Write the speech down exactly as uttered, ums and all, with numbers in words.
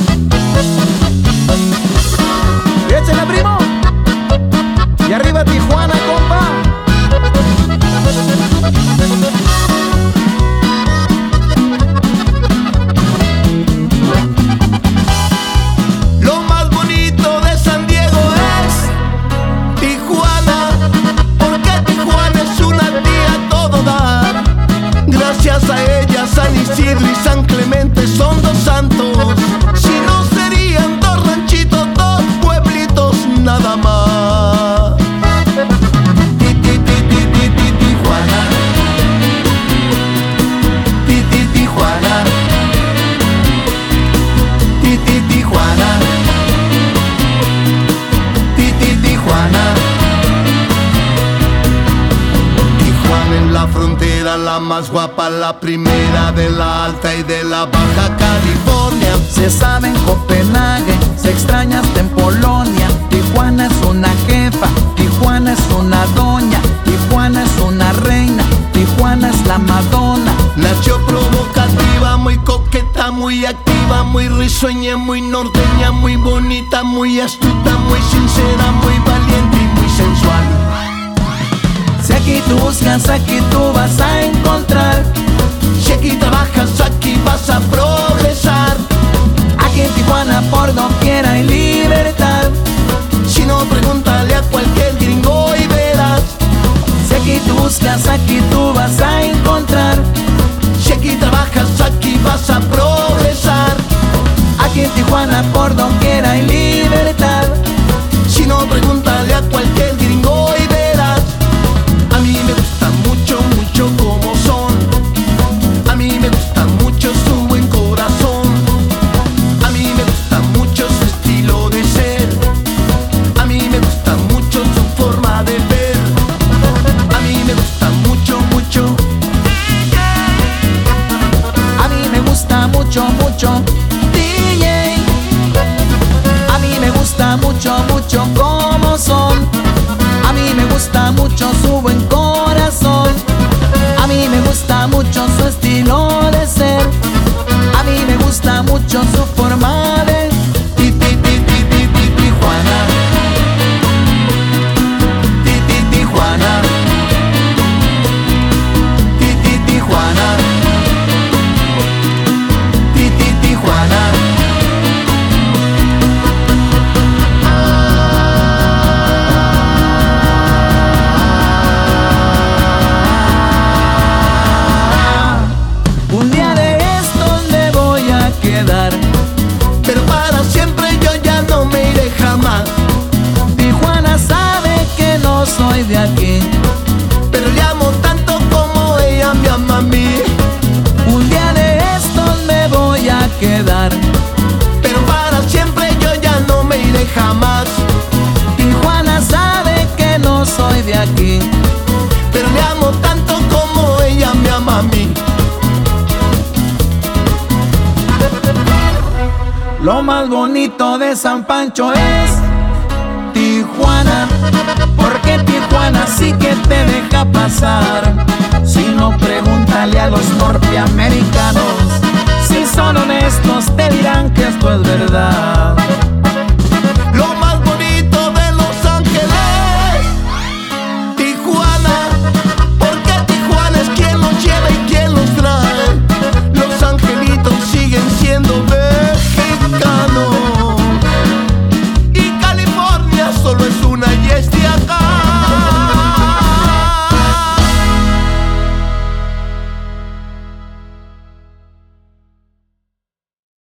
Échale, primo. Y arriba Tijuana, compa. Lo más bonito de San Diego es Tijuana, porque Tijuana es una tía a todo dar. Gracias a ella San Isidro y San Clemente son dos santos. Si no serían dos ranchitos, dos pueblitos nada más. Ti, ti, ti, ti, ti, ti, Tijuana. Ti, ti, Tijuana. Ti, ti, Tijuana. Ti, ti, Tijuana. Tijuana en la frontera, la más guapa, la primera de la Alta y de la Baja California. Se sabe en Copenhague, se extraña hasta en Polonia. Tijuana es una jefa, Tijuana es una doña, Tijuana es una reina, Tijuana es la Madonna. Nació provocativa, muy coqueta, muy activa, muy risueña, muy norteña, muy bonita, muy astuta, muy sincera, muy valiente y muy sensual. Si aquí tú buscas, aquí tú vas a encontrar. Si aquí trabajas, aquí vas a progresar. Aquí en Tijuana por doquier hay libertad. Si no, pregúntale a cualquier gringo y verás. Si aquí tú buscas, aquí tú vas a encontrar. Si aquí trabajas, aquí vas a progresar. Aquí en Tijuana por doquier hay libertad. Si no, pregúntale a cualquier gringo y verás. A mí me gusta mucho, mucho como son. A mí me gusta mucho su buen corazón. A mí me gusta mucho su estilo de ser. A mí me gusta mucho su forma de ver. A mí me gusta mucho, mucho. A mí me gusta mucho, mucho D J. A mí me gusta mucho, mucho como son. A mí me gusta mucho su buen corazón. A mí me gusta mucho su estilo de ser. A mí me gusta mucho su forma de Ti, ti, ti, ti, ti, ti, Tijuana. Ti, ti, Tijuana. Ti, ti, Tijuana. Ti, ti, Tijuana. Un día de estos me voy a quedar. Pero para siempre yo ya no me iré jamás. Tijuana sabe que no soy de aquí. Pero le amo tanto como ella me ama a mí. Un día de estos me voy a quedar. Pero para siempre yo ya no me iré jamás. Tijuana sabe que no soy de aquí. Pero le amo tanto como ella me ama a mí. Lo más bonito de San Pancho es Tijuana, porque Tijuana sí que te deja pasar. Si no, pregúntale a los norteamericanos. Si son honestos te dirán que esto es verdad.